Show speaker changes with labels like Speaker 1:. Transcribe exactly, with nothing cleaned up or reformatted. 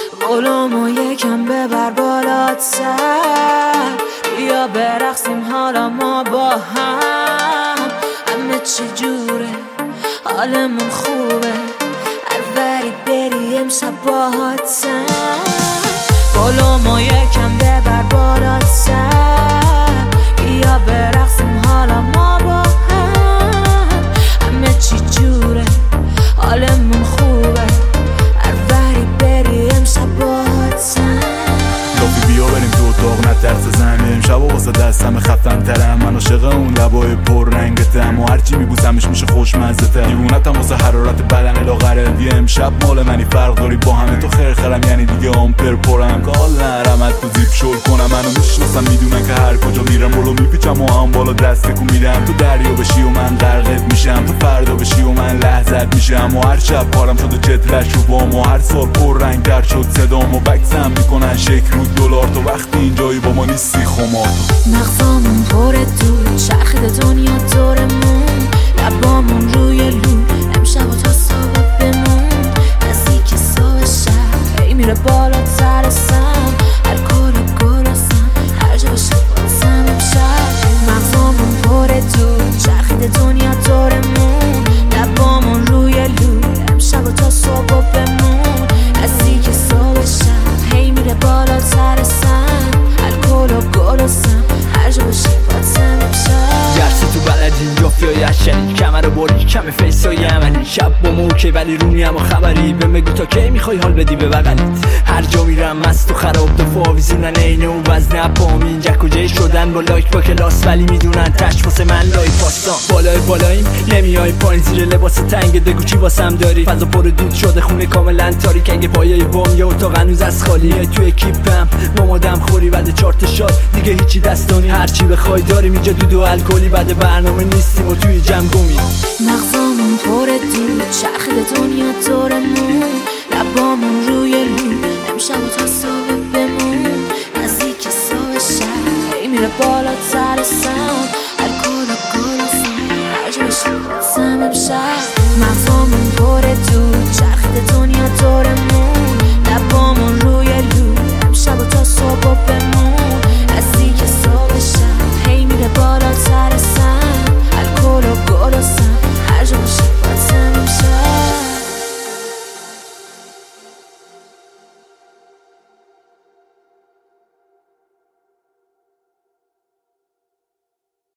Speaker 1: قولمو یکم ببر بالات سر، بیا برقصیم حالا ما با هم. همه چی جوره، حالمون خوبه، هر وری بری امشب باهاتم. قولمو یکم ببر بالات سر، بیا برقصیم حالا ما با هم. همه چی جوره، حالمون خوبه، هر وری بری امشب باهاتم.
Speaker 2: کافی بیا بریم تو اتاق نترس زنه، امشب و واسه دستم خفتن ترم. من عاشق اون لبای پر رنگتم و هرچی میبوسمش میشه خوشمزه تر. دیوونتم واسه حرارت بدن لاغره، یه امشب مال منی فرق داری با همه. تو خرخرم یعنی دیگه آمپر پرم، کال نرم از تو زیپ شل کنم. منو میشناسم میدونن که هر کجا میرم بلو میپیچم و هم بالا دست تکون میدم. تو دریا بشی و من غرقت میشم، تو فردا بشی و من لحظت میشم. و هر شب کارم شده چترش رو بام و هر سال پر رنگ در شد صدام و بکسم میکنن شک رو دلار. تو وقتی اینجایی با ما نیستی خمار،
Speaker 1: مغزامون پره تو چرخیده دنیا دورمون، لبامون روی لو امشب و تا صبح بمون. نزدیک صبح شب هی میره بالا ترسم، الکل و گلستم هر جا باشه بازم امشب. مغزامون پره تو چرخیده دنیا دورمون، لبامون روی لو امشب و تا صبح بمون. نزدیک صبح شب هی میره بالا ترسم، الکل و گلستم هر جا باشه بازم امشب.
Speaker 3: گرسی تو بلدی جافی های اشنی، کمر بردی کم فیس های عملی. شب با موکه ولی رونی هم و خبری، به مگو تا کی میخوای حال بدی به بغلیت. هر جا میرم مست و خراب دفاع ویزونن اینه و وزن اپام. اینجا کجای شدن با لایک با کلاس ولی میدونن تش واسه من لایک پاستان. بالای بالاییم نمیای پایین، زیر لباس تنگ بگو چی واسم داری. فضا پر دود شده خونه کاملا تاریک، اگه پایه بام یا اتاق هنوز از خالیه. توی کیپم مامادم خوری بعد چارت شاد دیگه هیچی دستانی. هرچی بخوای داریم اینجا دود و الکلی، بعد برنامه نیستیم و توی جمع گمیم.
Speaker 1: مغزامون پره دود چرخیده دنیا دورمون، لبامون روی لو امشب و تا صبح بمون. نزدیک صبح شب هی میره بالا ترسم، الکل و گلستم هر جا باشه بازم امشب. مغزامون پره دود چرخیده دنیا دورمون، لبامون روی لو امشب و تا صبح بمون.